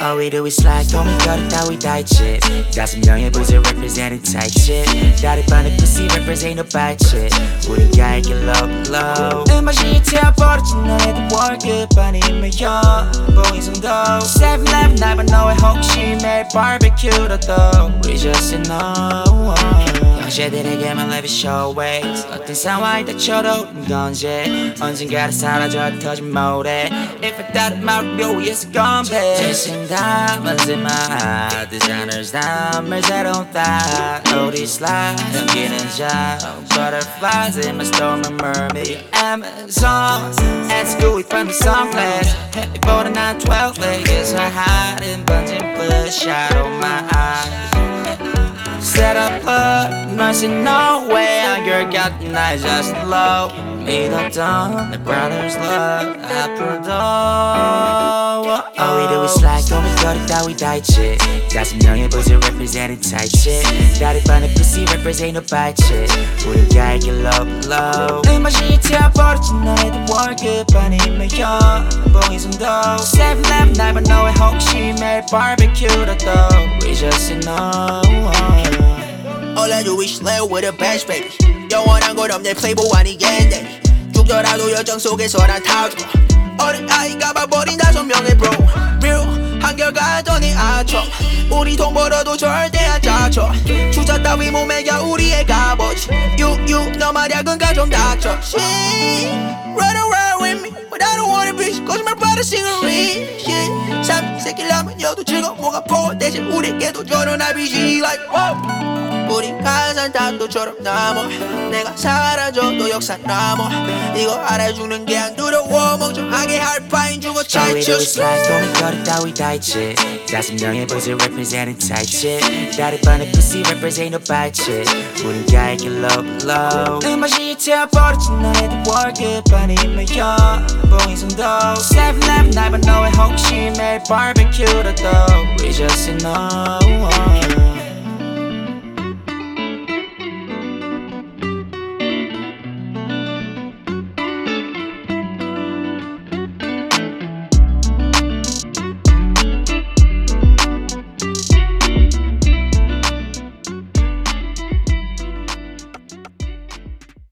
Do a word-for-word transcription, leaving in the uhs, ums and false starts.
All we do is slide, call me cut it, that we die shit. Got some young boys representing tight shit. 다리 반의 pussy represent no bad shit. 우린 가이게 low, low. 음악이 태워버리지 너네도 월급 아니면 보이성도 seven eleven 날 너의 혹시 매일 barbecue도 또 We just say no. 형제들에게만 live it show ways. 어떤 상황이 닥쳐도 건지 언젠가는 사라져 터진 모래. If I thought about you, yes, gone bad. Chasing diamonds in my eye. Designers diamonds that don't die. Oh, these lies, I'm getting job. Butterflies in my storm and mermaid. Amazon, at school we found the song class. Before the nine twelve Vegas are hiding, bunching bloodshot on my eyes. Set up a nursing no way. A girl got the night just low. Me the dawn, the brothers love. I put all we do is slide, call me cut it, that we die shit. Got some young boys representing tight shit. 다리 반의 pussy represent no bad shit. 우린 가이게 low, low. 음악이 태워버리지 너네도 월급 아니면 보이성도 seven eleven 날 너의 혹시 매일 barbecue도 또 We just say no. All I do is slay with a bash baby. 영원한 건 없네 playboy 아니겠네. 죽더라도 열정 속에서 난 타오르고 어린 아이가 봐버린 다섯 명의 bro real 한결같더니 아쳐 우리 돈 벌어도 절대 안 짜쳐 주자 따위 몸에 야 우리의 값어치 You you 너 말야 그가 좀 닥쳐 She run around with me but I don't wanna be cause my brother sing a real shit 삼새끼라면 여도 즐거워 뭐가 포 대신 우리에게도 저런 아비지 like whoa 우리 가산 단도처럼 남아 내가 사라져도 역사 남아 이거 알아주는 게 안 두려워 멍청하게 할 바엔 죽어 All we do is 찰쳐 slide, call me cut it, that we die shit. Got some young boys representing tight shit. 다리 반의 pussy represent no bad shit. 우린 가이게 low, low. 음악이 태워버리지 너네도 월급 아니면 보이성도 seven eleven 날 너의 혹시 매일 barbecue도 또 We just say no.